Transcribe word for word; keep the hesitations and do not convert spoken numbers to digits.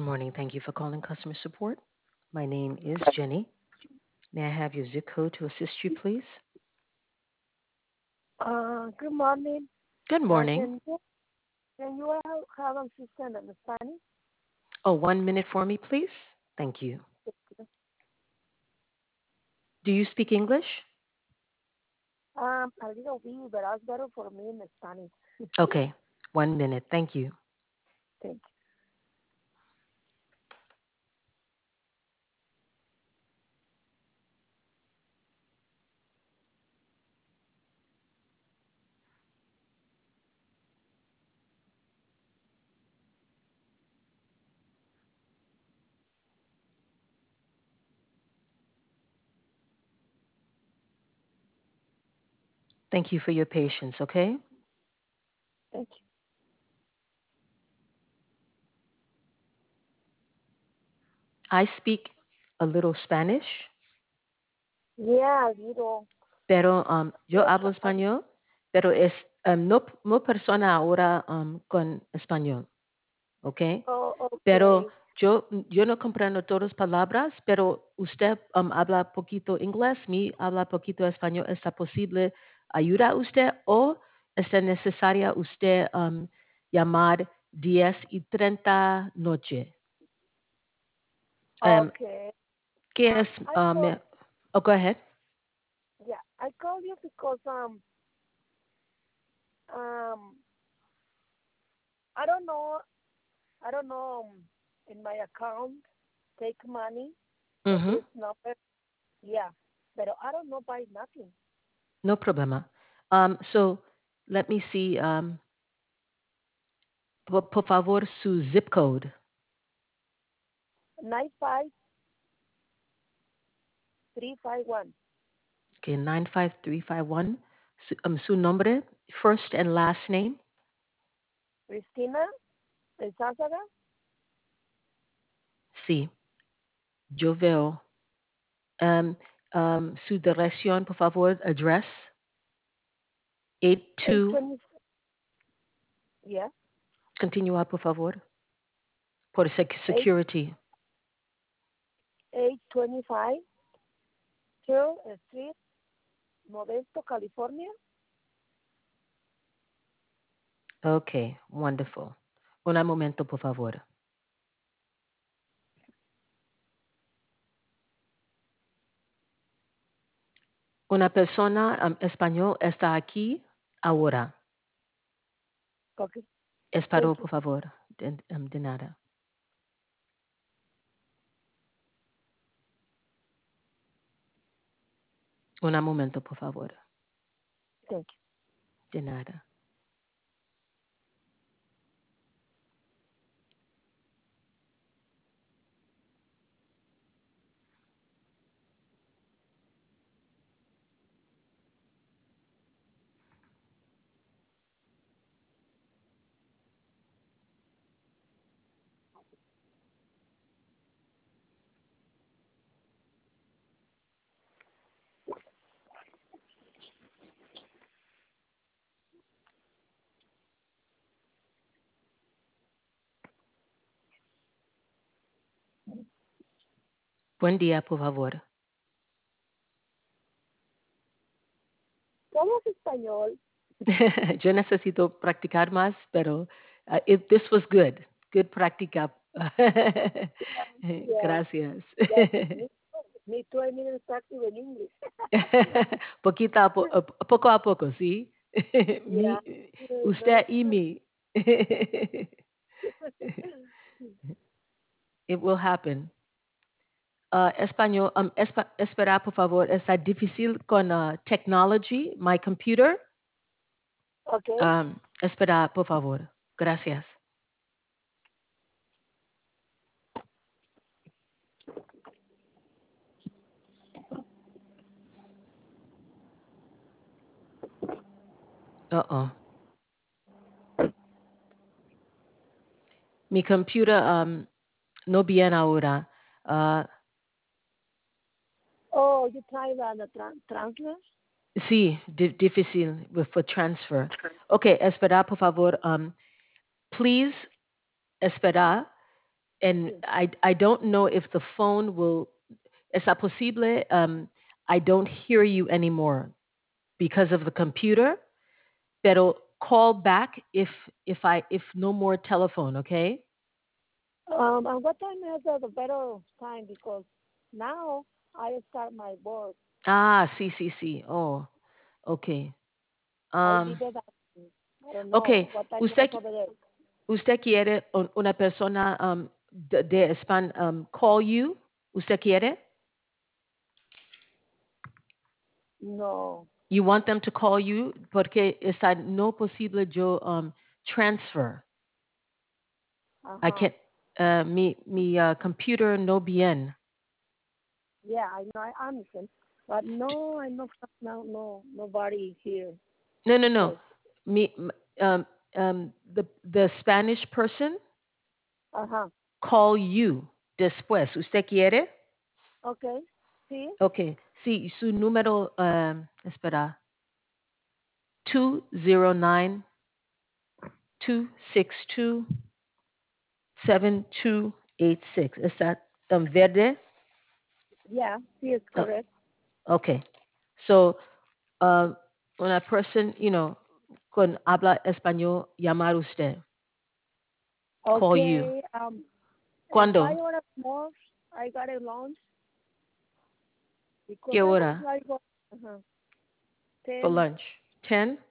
morning. Thank you for calling customer support. My name is Jenny. May I have your zip code to assist you, please? Uh, good morning. Good Uh, morning. can you can you have, have assistant in Spanish? Oh, one minute for me, please. Thank you. Do you speak English? Um, a little bit, but that's better for me in Spanish. Okay, one minute. Thank you. Thank Thank you for your patience, okay? thank I speak a little Spanish, you. Yeah, a little. pero um, yo hablo español, pero es um, no, no persona ahora um, con español, ¿ok? Oh, Pero okay. yo, yo no comprendo todas las palabras, pero usted um, habla poquito inglés, mi habla poquito español. ¿Está posible ayuda a usted o está necesaria usted um, llamar diez y treinta noche? Um, Okay. ¿Qué Uh, es? I Um, call. oh, go ahead. Yeah, I call you because um um I don't know I don't know um, in my account take money for Mhm. this number. Yeah, but I don't know buy nothing. No problema. Um, so let me see. Um, por, por favor, su zip code. Nine five three five one. Okay, nine five three five one. Su, um, su nombre, first and last name. Cristina Sázaga. Sí, yo veo. Um, um, su dirección, por favor, address. Eight eighty two. twenty. Yeah. Continúa, por favor. Por sec- Eight security. eight twenty five Hill Street, Modesto, California. Okay, wonderful. Un momento, por favor. Una persona um, español está aquí ahora. Okay. Espero, Thank you. por favor. De, um, de nada. Un momento, por favor. Thank De nada. Buen día, por favor. you. ¿Cómo es español? Yo necesito practicar más, pero uh, it, this was good. Good práctica. Yeah. Gracias. Yeah. Me, me too. I need to practice in English. Poquito a, po- a poco a poco, ¿sí? Yeah. Mi, No. usted y mí. It will happen. Uh, español, um, espa- espera, por favor, está difícil con uh, technology, my computer. Okay. Um, espera, por favor. Gracias. Uh-oh. Mi computer um, no bien ahora. Uh, Oh, you try the, the tran translate? sí, di- difícil with, for transfer. Okay, espera, por favor. Um, please, espera. and I, I don't know if the phone will, ¿está posible? Um, I don't hear you anymore because of the computer, pero call back if, if I, if no more telephone, okay? Um, and what time is uh, the better time? Because now I start my work. Ah, sí, sí, sí. Oh, okay. I Um, did it. At, I don't know okay. what time is Usted, over there. usted quiere un- una persona um, de, de España um, call you? ¿Usted quiere? No. You want them to call you porque está no posible yo um, transfer. I Uh-huh. can't, uh, mi, mi uh, computer no bien. Yeah, I know. I understand. But no, I know no, no, nobody here. No, no, no. Yes. Me, m- um, um, the, the Spanish person Uh-huh. call you después. ¿Usted quiere? Okay. See? Okay. Sí, su número, um, espera, two zero nine, two six two, seven two eight six. ¿Está um, verde? Yeah, she is Uh, correct. okay. So, uh, when a person, you know, con habla español, llamar usted, call you. Okay. Um, and five ¿Cuándo? hours more, I got a lunch because ¿Qué I was hora? like, uh-huh, For ten. lunch? ten?